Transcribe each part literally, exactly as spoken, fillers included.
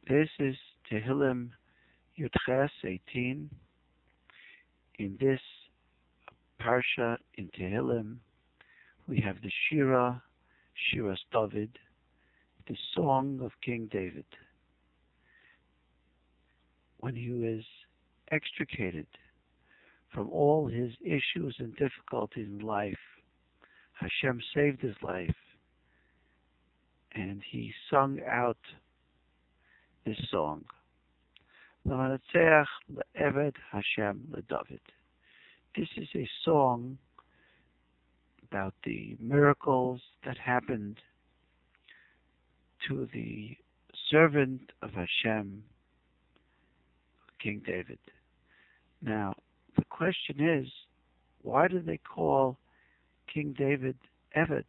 This is Tehillim Yudches eighteen. In this parsha in Tehillim, we have the Shira, Shiras David, the song of King David. When he was extricated from all his issues and difficulties in life, Hashem saved his life, and he sung out this song. L'manatzeach le'eved Hashem leDavid. This is a song about the miracles that happened to the servant of Hashem, King David. Now, the question is, why do they call King David Eved?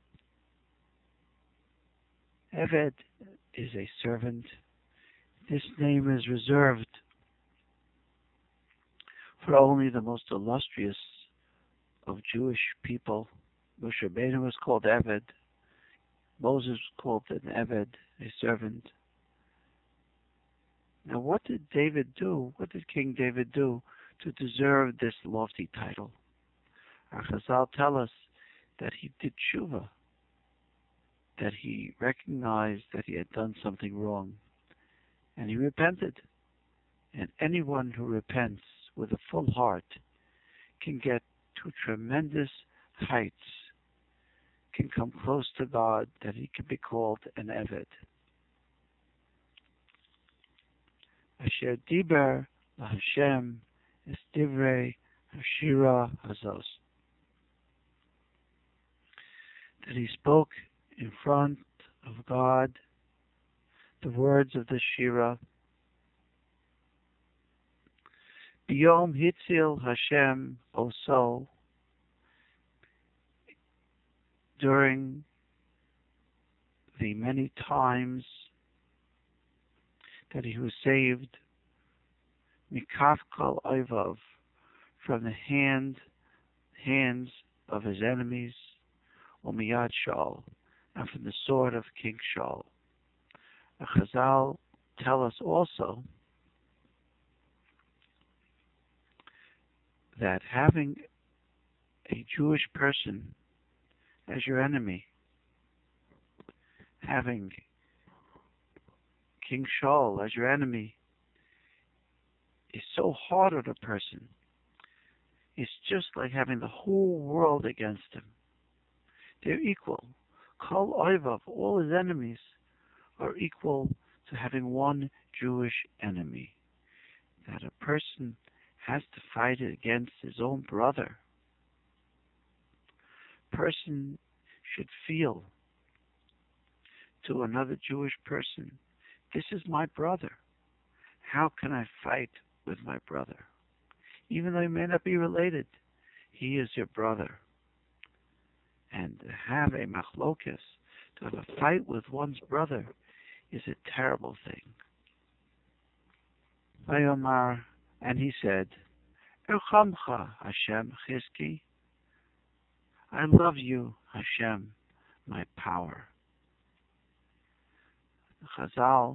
Eved is a servant. This name is reserved for only the most illustrious of Jewish people. Moshe Rabbeinu was called Eved. Moses was called an Eved, a servant. Now, what did David do? What did King David do to deserve this lofty title? Our Chazal tell us that he did tshuva, that he recognized that he had done something wrong, and he repented. And anyone who repents with a full heart can get to tremendous heights, can come close to God, that he can be called an Eved. Asher diber laHashem es divrei hashira hazos. That he spoke in front of God the words of the Shira. Biyom hitzil Hashem oso. During the many times that he was saved, mikaf kol oivav, from the hand, hands of his enemies, or miyad Shaul, and from the sword of King Shaul. The Chazal tell us also that having a Jewish person as your enemy, having King Shaul as your enemy, is so hard on a person. It's just like having the whole world against him. They're equal. Kol oivav, all his enemies, are equal to having one Jewish enemy. That a person has to fight against his own brother. Person should feel to another Jewish person, this is my brother. How can I fight with my brother? Even though he may not be related, he is your brother. And to have a machlokas, to have a fight with one's brother, is a terrible thing. Vayomar, and he said, Erchamcha Hashem chizki. I love you, Hashem, my power. The Chazal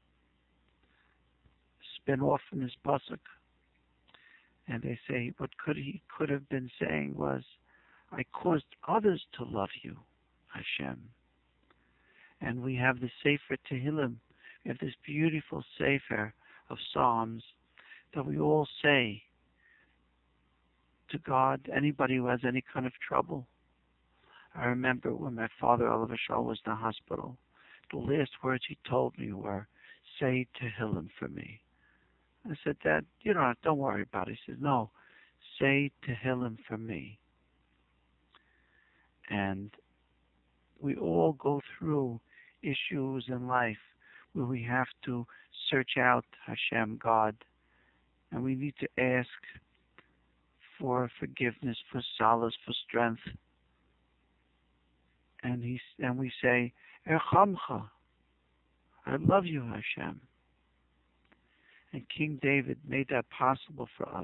spin off from this pasuk, and they say what could he could have been saying was, I caused others to love you, Hashem. And we have the Sefer Tehillim, we have this beautiful Sefer of Psalms that we all say to God, anybody who has any kind of trouble. I remember when my father, Oliver Shaw, was in the hospital, the last words he told me were, say Tehillim for me. I said, Dad, you know, don't worry about it. He said, no, say Tehillim for me. And we all go through issues in life where we have to search out Hashem, God, and we need to ask for forgiveness, for solace, for strength. And he and we say, Erchamcha, I love you, Hashem. And King David made that possible for us.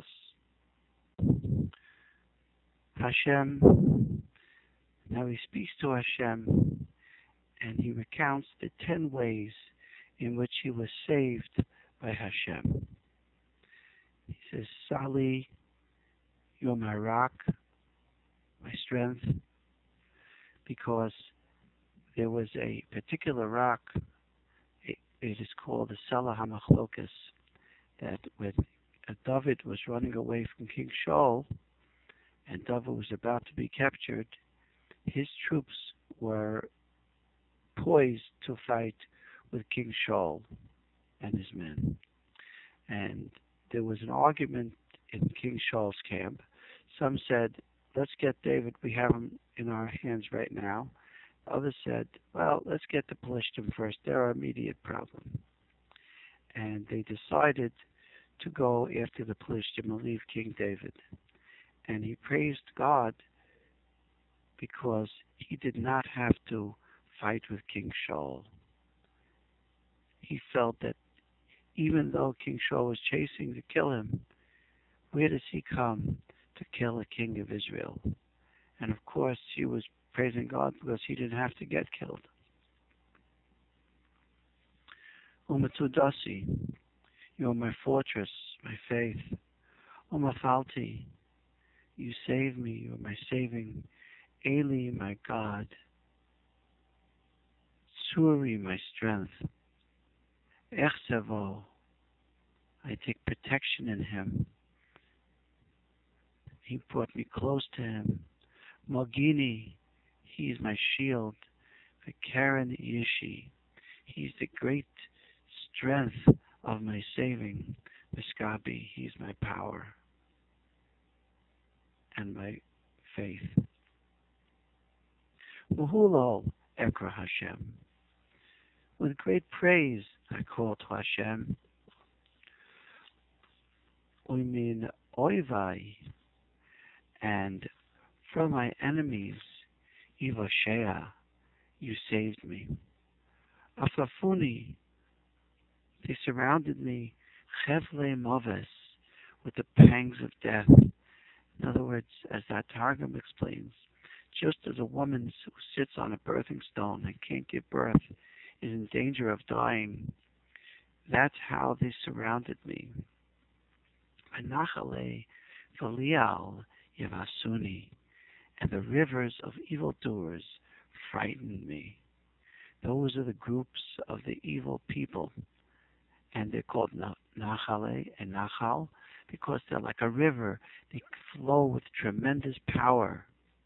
Hashem, now he speaks to Hashem, and he recounts the ten ways in which he was saved by Hashem. He says, Sali, you're my rock, my strength, because there was a particular rock, it, it is called the Salah HaMachlokas, that when David was running away from King Shaul, and David was about to be captured, his troops were poised to fight with King Shaul and his men. And there was an argument in King Shaul's camp. Some said, let's get David, we have him in our hands right now. Others said, well, let's get the Pelishtim first, they're our immediate problem. And they decided to go after the Pelishtim and leave King David. And he praised God because he did not have to fight with King Shaul. He felt that even though King Shaul was chasing to kill him, where does he come to kill a king of Israel? And of course, he was praising God because he didn't have to get killed. Umatudasi, you are my fortress, my faith. Umafalti, you save me, you are my saving. Eli, my God. Suri, my strength. Echsevo, I take protection in him. He brought me close to him. Mogini, he is my shield. Vikaran Yishi, he is the great strength of my saving. Miskabi, he is my power and my faith. Muhulol Ekra Hashem, with great praise I call to Hashem. Umin Oivai, and from my enemies, Ivoshea, you saved me. Afafuni, they surrounded me, Chevle Moves, with the pangs of death. In other words, as that Targum explains, just as a woman who sits on a birthing stone and can't give birth is in danger of dying, that's how they surrounded me. Anachale Valial Yevasuni, and the rivers of evildoers frightened me. Those are the groups of the evil people, and they're called Nachale and Nachal because they're like a river. They flow with tremendous power.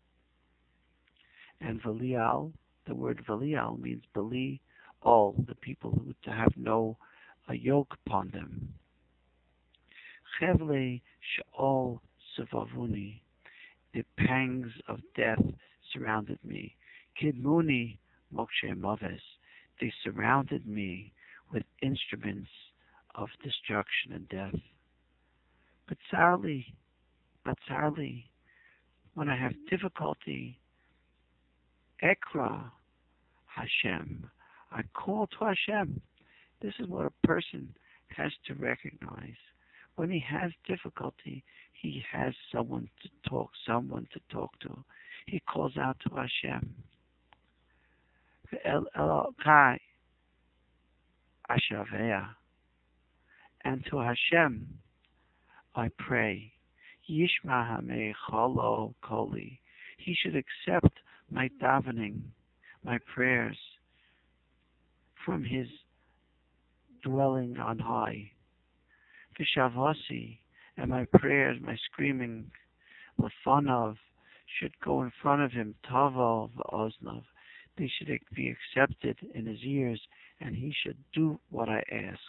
And Valial, the word Valial means Bali, all the people who to have no a yoke upon them. Chevle Shaol Savavuni, the pangs of death surrounded me. Kidmuni Mokshe Moves, they surrounded me with instruments of destruction and death. But sadly, but sadly, when I have difficulty, Ekra Hashem, I call to Hashem. This is what a person has to recognize. When he has difficulty, he has someone to talk, someone to talk to. He calls out to Hashem. El Elokai Ashavea. And to Hashem I pray. Yishma Hamei Cholo Koli. He should accept my davening, my prayers from his dwelling on high. Vishavasi, and my prayers, my screaming, Lefanov, should go in front of him, Tavo Oznov. They should be accepted in his ears, and he should do what I ask.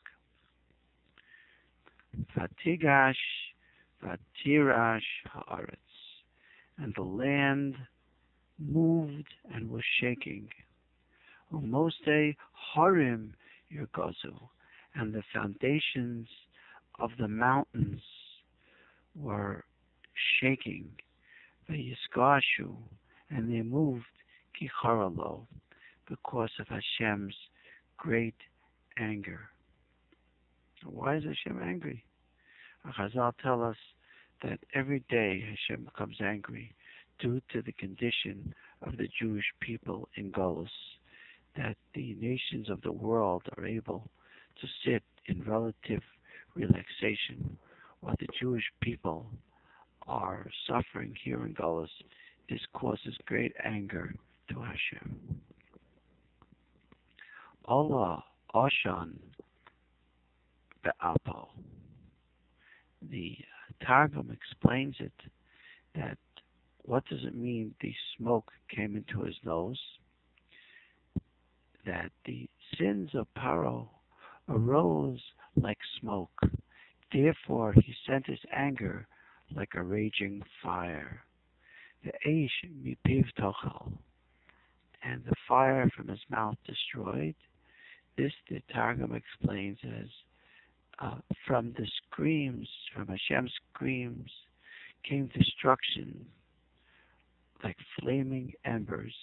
Vatigash, Vatirash Haaretz, and the land moved and was shaking. Umoste Harim Yurgozu, and the foundations of the mountains were shaking. Vayisgashu, and they moved Kicharalo, because of Hashem's great anger. Why is Hashem angry? Chazal tell us that every day Hashem becomes angry due to the condition of the Jewish people in Golus. that the nations of the world are able to sit in relative relaxation while the Jewish people are suffering here in Golis. This causes great anger to Hashem. Allah Oshan Be'apo. The Targum explains it that what does it mean the smoke came into his nose? That the sins of Paro arose like smoke. Therefore he sent his anger like a raging fire. The Eish mipiv tochal, and the fire from his mouth destroyed. This the Targum explains as uh, from the screams, from Hashem's screams, came destruction like flaming embers.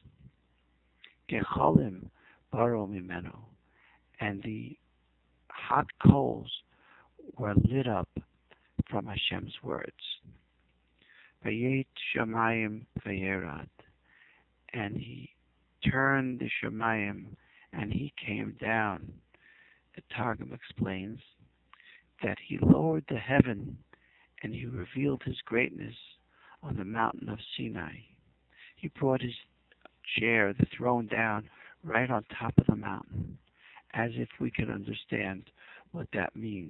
Gecholim baro mimeno, and the hot coals were lit up from Hashem's words. Vayet shamayim vayerad, and he turned the shamayim and he came down. The Targum explains that he lowered the heaven and he revealed his greatness on the mountain of Sinai. He brought his chair, the throne, down right on top of the mountain, as if we could understand what that means.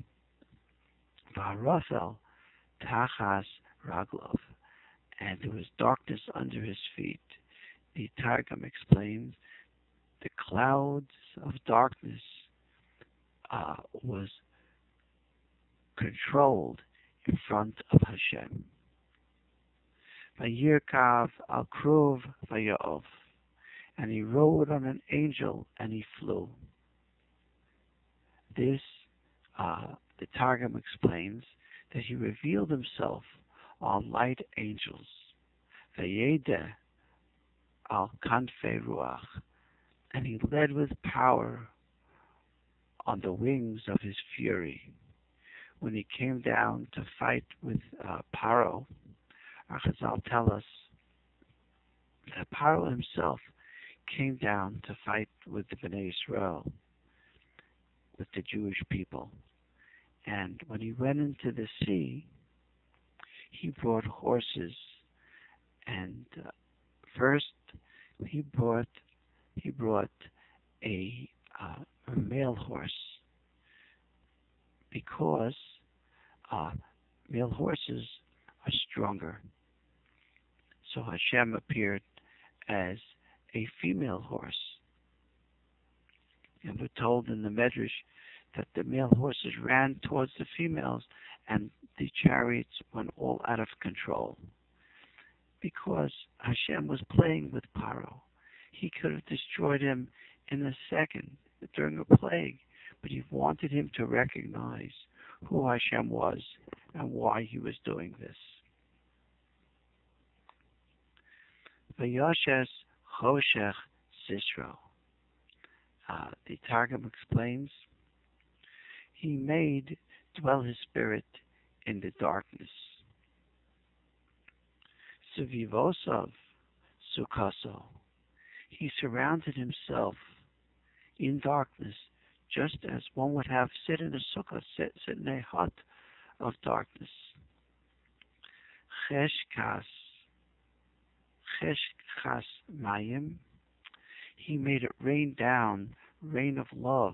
V'harafel tachas raglov, and there was darkness under his feet. The Targum explains the clouds of darkness uh, was controlled in front of Hashem. Vayirkav al kruv vayov, and he rode on an angel and he flew. This, uh, the Targum explains that he revealed himself on light angels. Vayedeh al kanfei ruach, and he led with power on the wings of his fury. When he came down to fight with uh, Paro, our Chazal tell us that Paro himself came down to fight with the Bnei Israel, with the Jewish people. And when he went into the sea, he brought horses, and uh, first he brought he brought a, uh, a male horse, because uh, male horses are stronger. So Hashem appeared as a female horse. And we're told in the Medrash that the male horses ran towards the females and the chariots went all out of control. Because Hashem was playing with Paro. He could have destroyed him in a second during a plague, but he wanted him to recognize who Hashem was and why he was doing this. Vayoshes Choshech Sisro. Uh, the Targum explains, he made dwell his spirit in the darkness. Suvivosov Sukaso. He surrounded himself in darkness, just as one would have sit in a sukkah, sit, sit in a hut of darkness. Cheshkas, Cheshkas Mayim. He made it rain down, rain of love,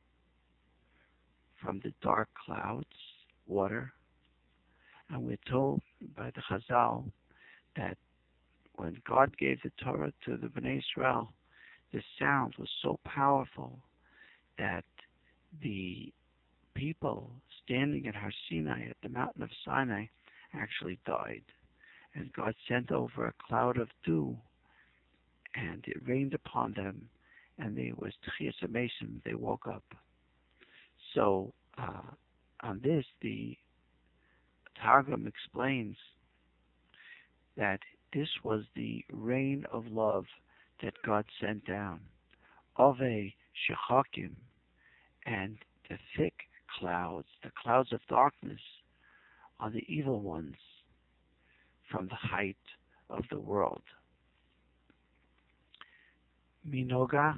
from the dark clouds, water. And we're told by the Chazal that when God gave the Torah to the Bnei Israel, the sound was so powerful that the people standing at Har Sinai, at the mountain of Sinai, actually died. And God sent over a cloud of dew, and it rained upon them, and there was Tchias HaMesim, they woke up. So, uh, on this, the Targum explains that this was the rain of love that God sent down. Ove Shechakim, and the thick clouds, the clouds of darkness, are the evil ones from the height of the world. Minoga,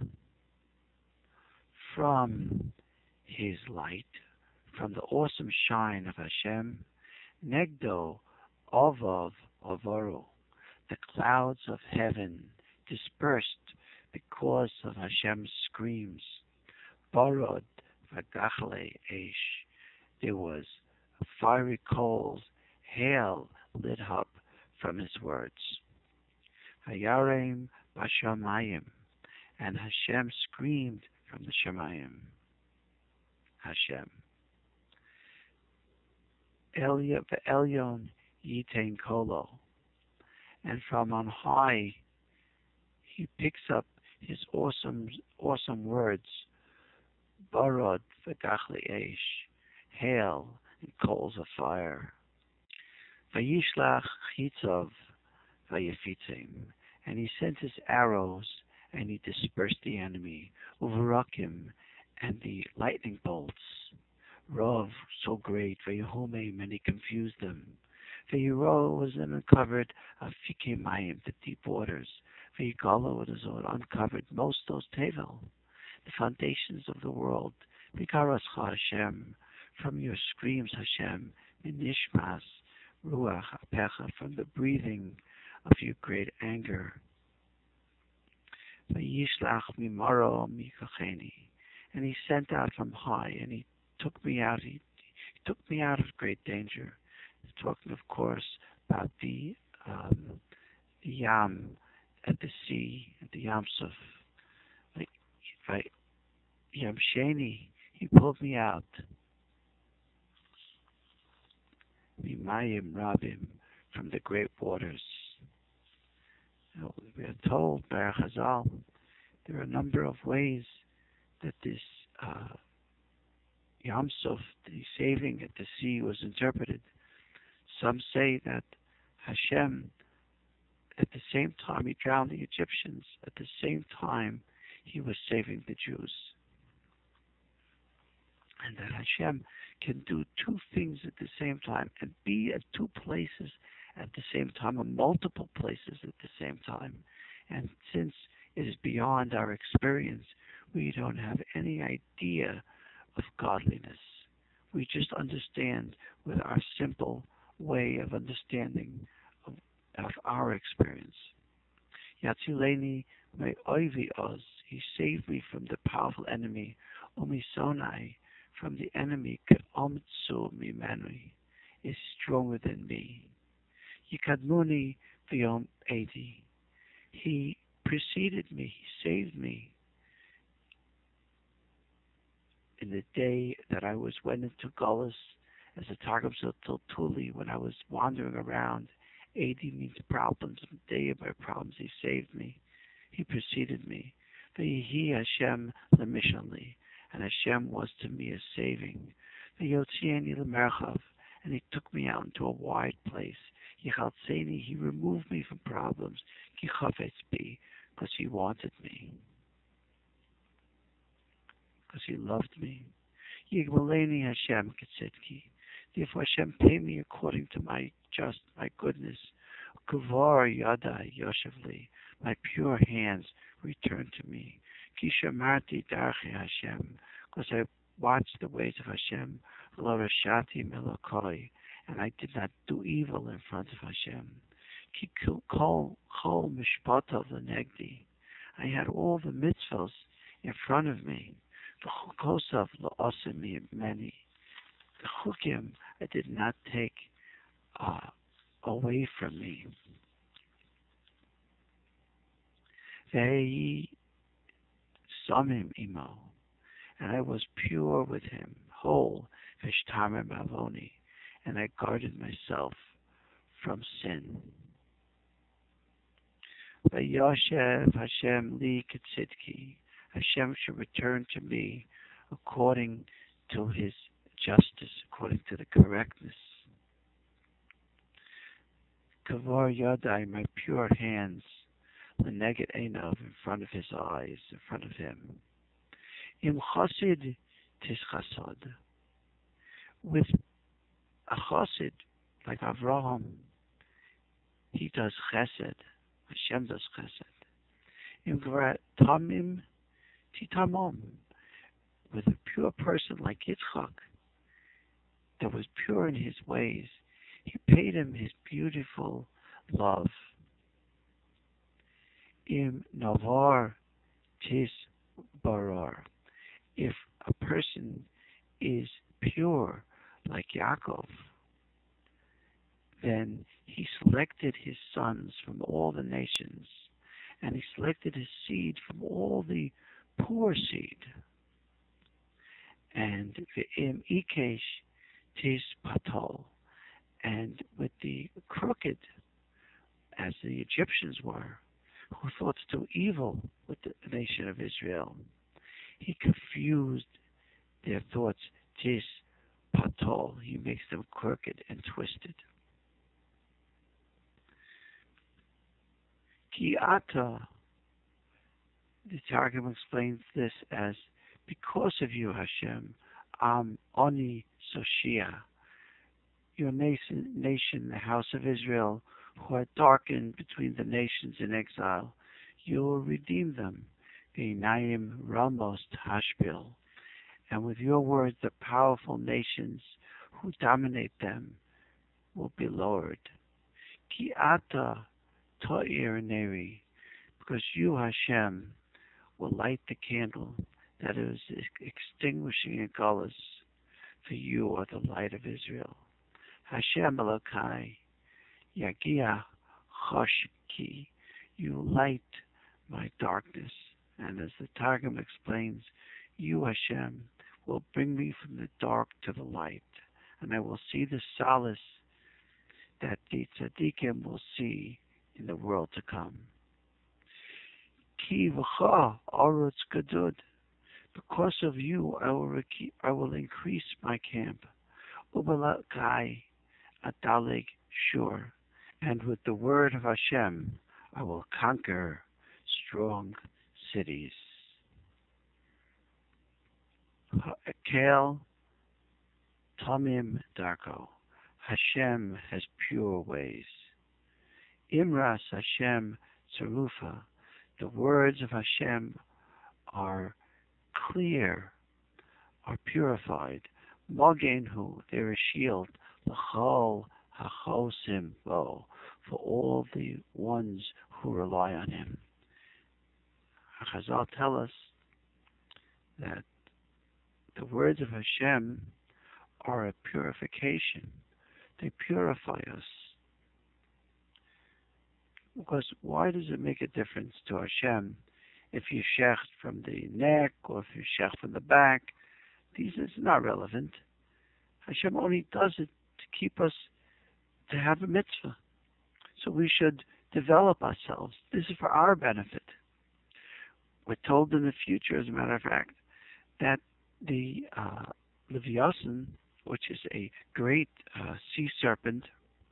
from his light, from the awesome shine of Hashem, Negdo Ovov Ovoru, the clouds of heaven dispersed because of Hashem's screams. Borod Vagachle Eish, there was fiery coals, hail lit up from his words. Hayarem Bashamayim, and Hashem screamed from the Shemayim. Hashem. Elyon Yitain Kolo, and from on high he picks up his awesome, awesome words. Barod v'gachli eish, hail and coals of fire. Vayishlach chitzov vayefitzim, and he sent his arrows and he dispersed the enemy. Uvarakim, and the lightning bolts. Rav, so great, Vayahumim, and he confused them. Vayiro was then uncovered of Fikimayim, the deep waters. Vayigalo, it is uncovered most those Tevel, the foundations of the world. Vikaras Hashem, from your screams, Hashem, Minishmas, Ruach Apecha, from the breathing of your great anger. Vayishlach Mimaro Mikacheni, and he sent out from high, and he took me out. He, he took me out of great danger. Talking, of course, about the um, the Yam at the sea, at the Yam Suf. Like, I, Yam Sheni, he pulled me out. Mimayim Rabim, from the great waters. Now, we are told by our Chazal, there are a number of ways that this uh, Yam Suf, the saving at the sea, was interpreted. Some say that Hashem, at the same time he drowned the Egyptians, at the same time he was saving the Jews. And that Hashem can do two things at the same time and be at two places at the same time, or multiple places at the same time. And since it is beyond our experience, we don't have any idea of godliness. We just understand with our simple way of understanding of, of our experience. Yatzileni me oivi oz, he saved me from the powerful enemy, umisonai, from the enemy, ke'omtsu mimenu, is stronger than me. Yikadmuni v'yom edi, he preceded me, he saved me in the day that I was went into Gullus, as a Targum Tuli, when I was wandering around. Adi means problems. In the day of my problems, he saved me. He preceded me. V'yihi Hashem l'mishanli, and Hashem was to me a saving. V'yotzieni l'merchav, and he took me out into a wide place. Yichaltzeni, he removed me from problems. Ki chafetz bi, because he wanted me, because he loved me. Yigmaleni Hashem ketzitki, therefore Hashem pay me according to my just, my goodness. Kuvar yadai yoshavli, my pure hands return to me. Ki shamarti darchi Hashem, because I watched the ways of Hashem. Lo rashati melokoi, and I did not do evil in front of Hashem. Ki kol kol mishpatav lenegdi, I had all the mitzvahs in front of me. V'chukosav la'osimi many, the chukim I did not take uh, away from me. Ve'yi samim imo, and I was pure with him, whole, v'shtamim avoni, and I guarded myself from sin. Ve'yoshev Hashem li ketzitki, Hashem should return to me according to his justice, according to the correctness. Kavar Yadai, my pure hands, Leneged Einov, in front of his eyes, in front of him. Im Chosid Tischasod, with a Chosid, like Avraham, he does Chesed, Hashem does Chesed. Im gvar tamim titamom. With a pure person like Yitzchak, that was pure in his ways, he paid him his beautiful love. Im navar tis barar. If a person is pure like Yaakov, then he selected his sons from all the nations, and he selected his seed from all the poor seed. And v'im ikesh tis patol, and with the crooked, as the Egyptians were, who thought to do evil with the nation of Israel, he confused their thoughts. Tis patol, he makes them crooked and twisted. Ki ata, the Targum explains this as, because of you, Hashem, am oni soshia, your nation, nation, the house of Israel, who are darkened between the nations in exile, you will redeem them. V'inayim ramos hashbil, and with your words, the powerful nations who dominate them will be lowered. Ki ata to'ir neri, because you, Hashem, will light the candle that is extinguishing in Gullus, for you are the light of Israel. Hashem Elokai, Yagia Choshki, you light my darkness. And as the Targum explains, you, Hashem, will bring me from the dark to the light, and I will see the solace that the tzaddikim will see in the world to come. Ki v'cha arutz gadud, because of you I will, rec- I will increase my camp. Ubalakai adalig shur, and with the word of Hashem I will conquer strong cities. Kel tamim darko, Hashem has pure ways. Imras Hashem tzarufa, the words of Hashem are clear, are purified. Magenhu, they're a shield. L'chol hachosim bo, for all the ones who rely on him. Chazal tell us that the words of Hashem are a purification. They purify us. Because why does it make a difference to Hashem if you shecht from the neck or if you shecht from the back? These is not relevant. Hashem only does it to keep us, to have a mitzvah. So we should develop ourselves. This is for our benefit. We're told in the future, as a matter of fact, that the uh, Leviathan, which is a great uh, sea serpent,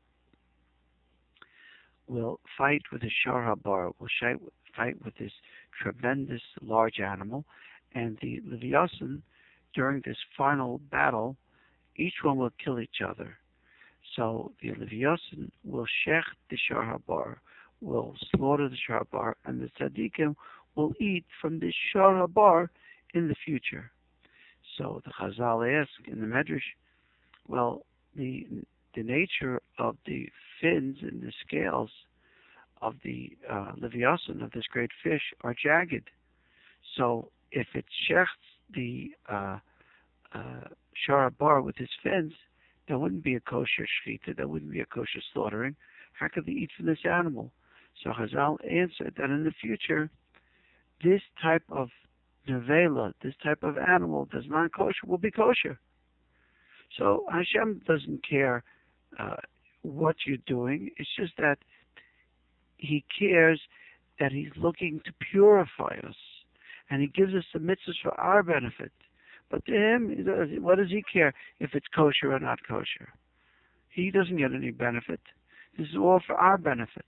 will fight with the Shar Habar, will fight with this tremendous large animal, and the Leviathan, during this final battle, each one will kill each other. So the Leviathan will shech the Shar Habar, will slaughter the Shar Habar, and the Tzaddikim will eat from the Shar Habar in the future. So the Chazal ask in the Medrash, well, the the nature of the fins and the scales of the uh, Leviathan, of this great fish, are jagged. So if it shechts the uh, uh, Shar Habar with his fins, there wouldn't be a kosher shechita, there wouldn't be a kosher slaughtering. How could they eat from this animal? So Chazal answered that in the future, this type of nevela, this type of animal that's not kosher, will be kosher. So Hashem doesn't care uh, what you're doing. It's just that He cares that He's looking to purify us, and He gives us the mitzvahs for our benefit. But to Him, what does He care if it's kosher or not kosher? He doesn't get any benefit. This is all for our benefit.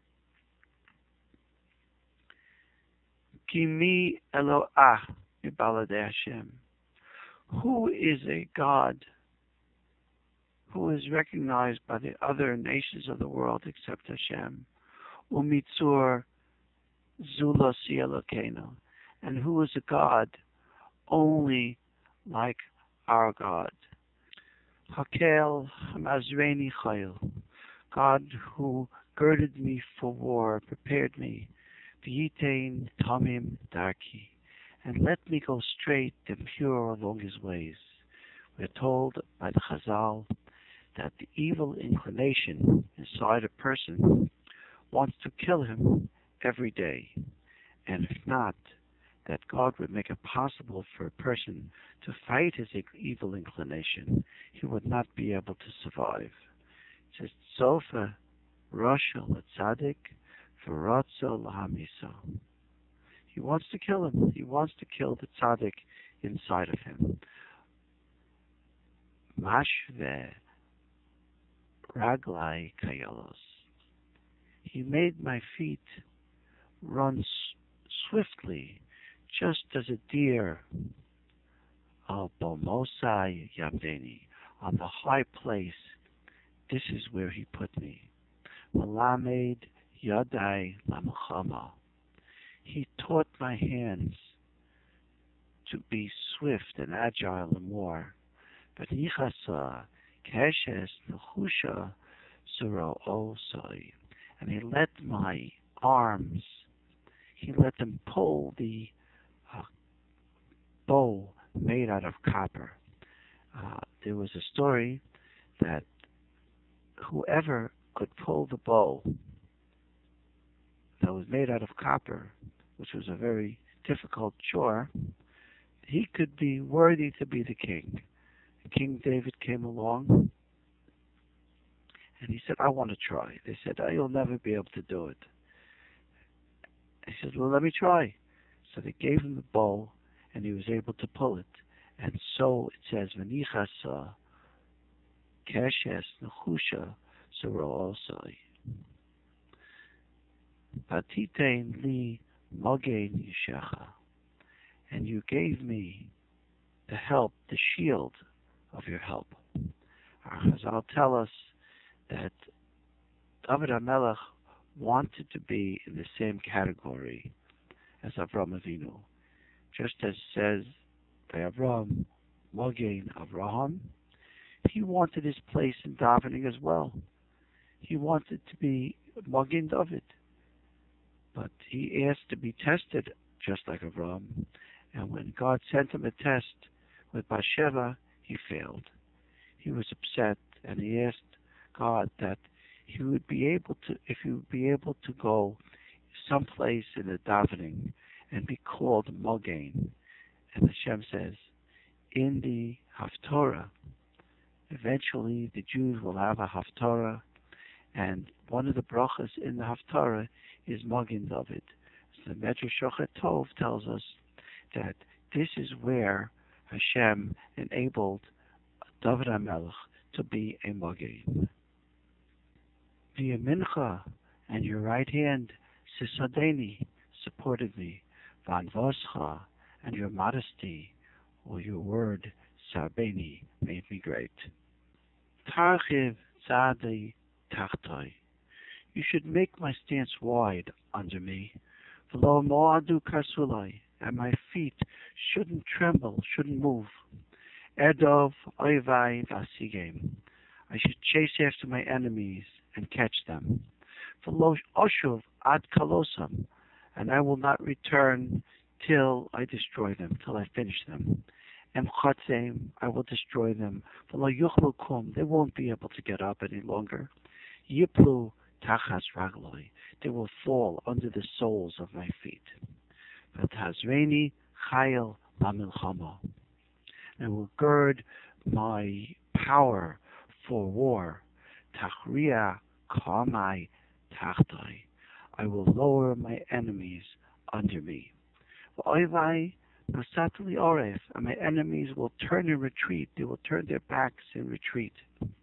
Kimi Eloah Mibalade Hashem. Who is a God who is recognized by the other nations of the world except Hashem? Umitzur Zula Elokeinu, and who is a God only like our God. Hakel Mazreni Chayil, God who girded me for war, prepared me, V'yitain Tamim Darki, and let me go straight and pure along his ways. We're told by the Chazal that the evil inclination inside a person wants to kill him every day, and if not, that God would make it possible for a person to fight his evil inclination, he would not be able to survive. It says, Sofa Roshel Tzaddik V'Rotzo Lahamiso. He wants to kill him. He wants to kill the tzaddik inside of him. Mashve Raglai Kayalos. He made my feet run swiftly, just as a deer. Al Bomosai Yamdeni, on the high place. This is where he put me. Malamed Yadai Lamchama. He taught my hands to be swift and agile in war. But Yichasa Keshes Nechusha Suro Osai. And he let my arms, he let them pull the uh, bow made out of copper. Uh, there was a story that whoever could pull the bow that was made out of copper, which was a very difficult chore, he could be worthy to be the king. King David came along and he said, I want to try. They said, oh, you'll never be able to do it. He said, well, let me try. So they gave him the bow and he was able to pull it. And so it says, V'nichasa keshes nechusha suro osai. Patitein li mogein yishecha. And you gave me the help, the shield of your help. Our Chazal tell us that David HaMelech wanted to be in the same category as Avram Avinu. Just as says by Avram, Mogein Avraham, he wanted his place in davening as well. He wanted to be Mogein David. But he asked to be tested just like Avram. And when God sent him a test with Bathsheba, he failed. He was upset and he asked God that he would be able to, if he would be able to go someplace in the davening and be called Mogain. And Hashem says, in the Haftorah, eventually the Jews will have a Haftorah, and one of the brachas in the Haftarah is Magen David. So the Medrash Shochet Tov tells us that this is where Hashem enabled David HaMelech to be a Magen. Via Mincha and your right hand, Sisadeni, supported me. Van Voscha and your modesty, or your word, Sabeni, made me great. Tarchiv Tzadi Tachtoi. You should make my stance wide under me. V'lo mo'adu karsulai, and my feet shouldn't tremble, shouldn't move. Erdov oivai vasigem. I should chase after my enemies and catch them. V'lo oshuv ad kalosam, and I will not return till I destroy them, till I finish them. Em chatzem, I will destroy them. V'lo yuchlu kum, they won't be able to get up any longer. Yiplu tachas ragloi, they will fall under the soles of my feet. V'tazreni chayil lamilchama, I will gird my power for war. Tachria kamai tachtoi, I will lower my enemies under me. V'oivai nasatli oref, and my enemies will turn and retreat. They will turn their backs and retreat.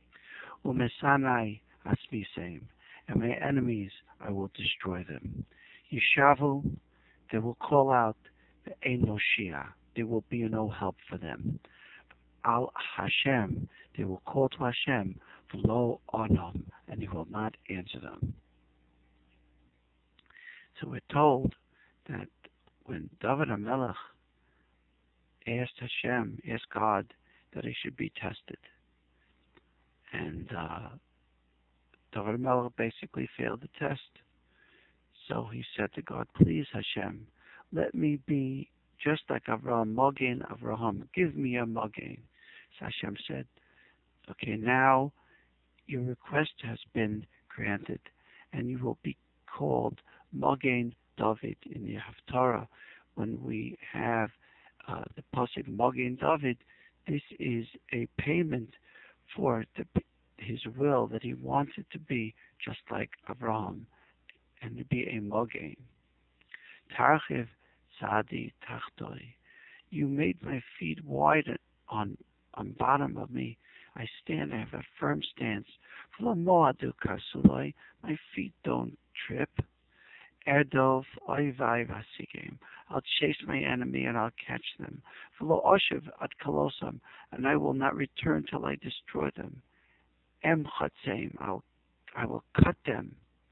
Umesanai asmisem, and my enemies I will destroy them. Yishavu, they will call out, Ein no shia, there will be no help for them. Al Hashem, they will call to Hashem, V'lo onam, and he will not answer them. So we're told that when David HaMelech asked Hashem, asked God, that he should be tested, and uh, David HaMelech basically failed the test. So he said to God, please Hashem, let me be just like Avraham, Mogen Avraham, give me a Mogen. So Hashem said, okay, now your request has been granted, and you will be called Mogen David in the Haftarah. When we have uh, the pasuk Mogen David, this is a payment for the, his will that he wanted to be just like Avraham, and to be a Mogen. Tarchiv Sadi Tachtoi. You made my feet wide on on bottom of me. I stand, I have a firm stance. V'lamoadu karsuloi. My feet don't trip. Erdov oivai vasigim. I'll chase my enemy and I'll catch them. V'lo oshev ad kolosam. And I will not return till I destroy them. Em chatzeim. I'll I will cut them.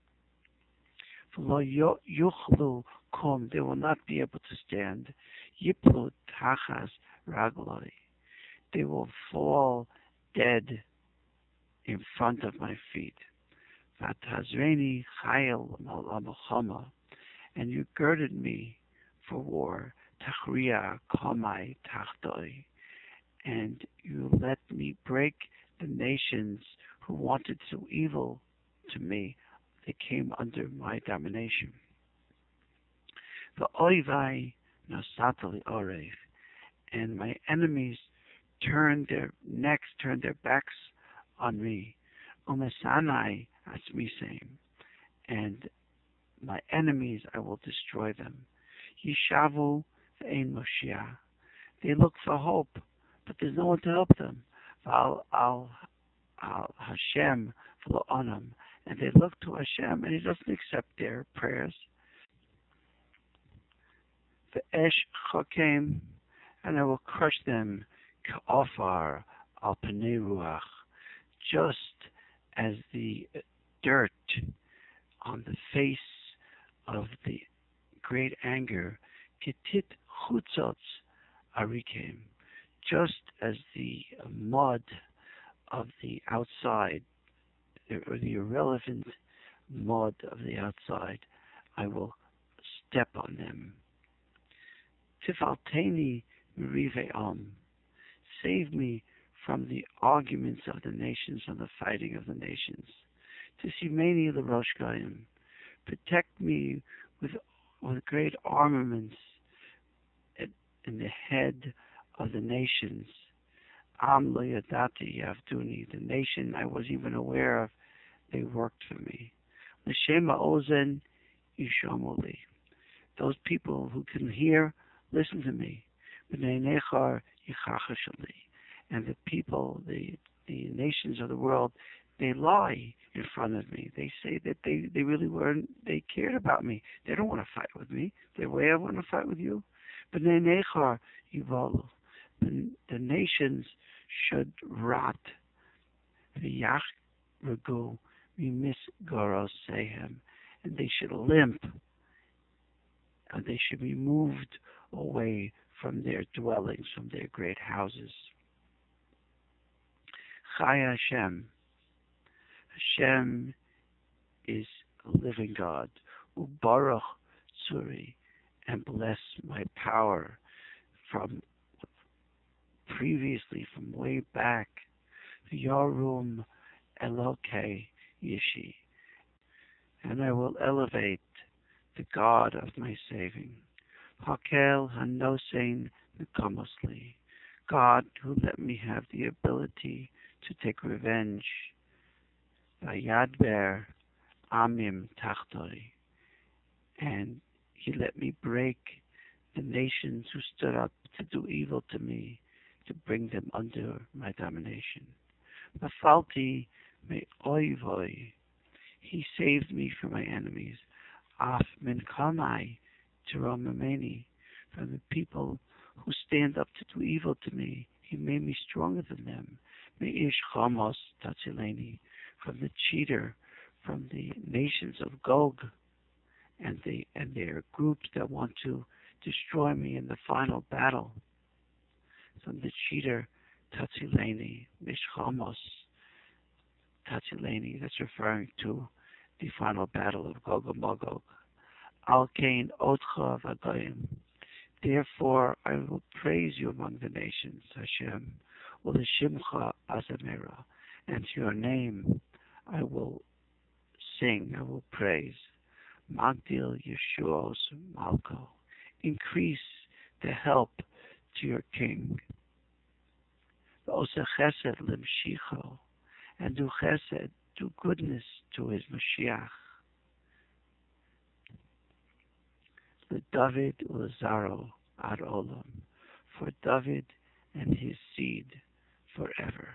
V'lo yuchlu kom. They will not be able to stand. Yiplu tachas ragloi. They will fall dead in front of my feet. Vatazreni chayil malachama, and you girded me for war. Tachriya kamai tachtoi, and you let me break the nations who wanted to do evil to me. They came under my domination. The oivai nasatali orev, and my enemies turned their necks, turned their backs on me. Umesanai asmisem, and my enemies I will destroy them. Yishavu ve'ein Moshiach. They look for hope, but there's no one to help them. Val al al Hashem v'lo onam, and they look to Hashem, and He doesn't accept their prayers. Ve'esh chokem, and I will crush them. Ka'ofar al pnei ruach, just as the dirt on the face of the great anger, ketit chutzot arikim, just as the mud of the outside, or the irrelevant mud of the outside, I will step on them. Tifalteni mirive am, save me from the arguments of the nations and the fighting of the nations. Tisimeni l'rosh goyim, protect me with with great armaments at, in the head of the nations. Am lo yadati yavduni, the nation I wasn't even aware of, they worked for me. L'shema ozen yishamoli, those people who can hear, listen to me. B'nei nechar yichachashali, and the people, the the nations of the world, they lie in front of me. They say that they, they really weren't, they cared about me. They don't want to fight with me. They way I want to fight with you. But nechar yivalu, the nations should rot. V'yach regu mimis goros sehem, and they should limp, and they should be moved away from their dwellings, from their great houses. Chai Hashem. Hashem is a living God. Ubaruch Tzuri, and bless my power from previously, from way back. Yarum Elokei Yishi, and I will elevate the God of my saving. Hakel Hanosein Nekamosli, God who let me have the ability to take revenge. Vayadber Amim Tachtoi, and He let me break the nations who stood up to do evil to me, to bring them under my domination. Mafalti me oivoi, He saved me from my enemies. Af min kamai tiromameni, from the people who stand up to do evil to me, He made me stronger than them. Me ish chamos tatzileni, from the cheater, from the nations of Gog and they and there are groups that want to destroy me in the final battle. So the cheater, Tatzileni, Mishchamos, Tatzileni, that's referring to the final battle of Gog and Magog. Al Kain Otcha V'Goyim. Therefore I will praise you among the nations, Hashem, Uleshimcha Azamera, and to your name I will sing, I will praise. Magdil Yeshuos Malko. Increase the help to your king. V'oseh chesed lemshicho, and do chesed, do goodness to his Mashiach. LeDavid uLeZaro ad olam, for David and his seed forever.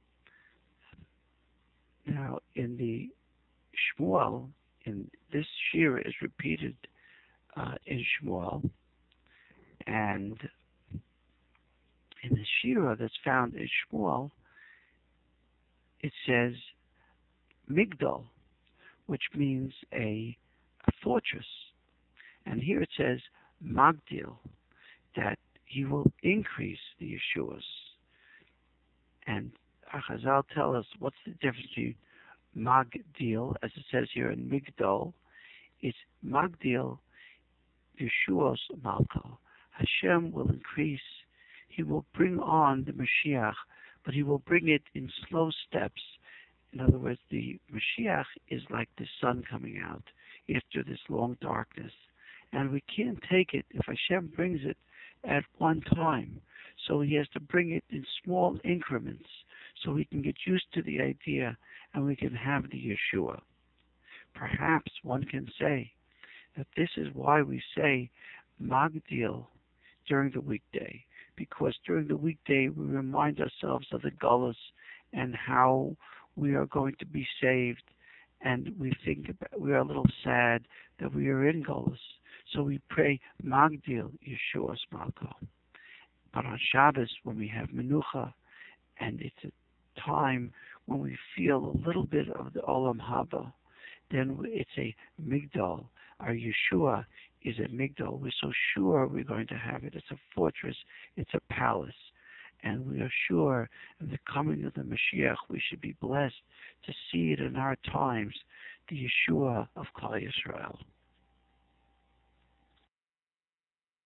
Now, in the Shmuel, in this shir is repeated uh, in Shmuel, and in the shira that's found in Shmuel, it says Migdal, which means a, a fortress. And here it says Magdil, that he will increase the Yeshuas. And Chazal tell us what's the difference between Magdil, as it says here in Migdal. It's Magdil Yeshuos Malko. Hashem will increase. He will bring on the Mashiach, but he will bring it in slow steps. In other words, the Mashiach is like the sun coming out after this long darkness. And we can't take it if Hashem brings it at one time. So he has to bring it in small increments so we can get used to the idea and we can have the Yeshua. Perhaps one can say that this is why we say Magdil during the weekday, because during the weekday we remind ourselves of the Gullus and how we are going to be saved, and we think about, we are a little sad that we are in Gullus. So we pray Magdil Yeshuas Malko. But on Shabbos, when we have Menucha, and it's a time when we feel a little bit of the Olam Haba, then it's a Migdal. Our Yeshua is a Migdal. We're so sure we're going to have it. It's a fortress. It's a palace. And we are sure in the coming of the Mashiach, we should be blessed to see it in our times, the Yeshua of Klal Yisrael.